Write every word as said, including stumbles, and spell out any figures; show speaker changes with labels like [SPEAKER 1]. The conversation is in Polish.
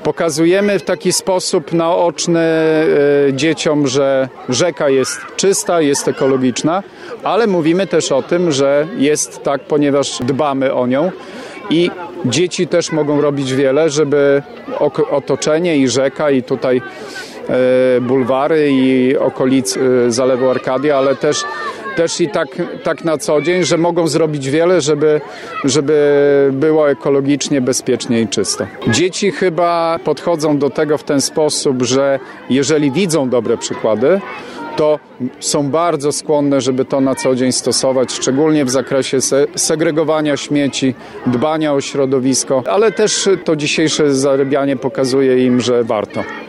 [SPEAKER 1] Pokazujemy w taki sposób naoczny dzieciom, że rzeka jest czysta, jest ekologiczna, ale mówimy też o tym, że jest tak, ponieważ dbamy o nią i dzieci też mogą robić wiele, żeby otoczenie i rzeka i tutaj bulwary i okolic Zalewu Arkadia, ale też Też i tak, tak na co dzień, że mogą zrobić wiele, żeby, żeby było ekologicznie, bezpiecznie i czysto. Dzieci chyba podchodzą do tego w ten sposób, że jeżeli widzą dobre przykłady, to są bardzo skłonne, żeby to na co dzień stosować, szczególnie w zakresie se- segregowania śmieci, dbania o środowisko, ale też to dzisiejsze zarabianie pokazuje im, że warto.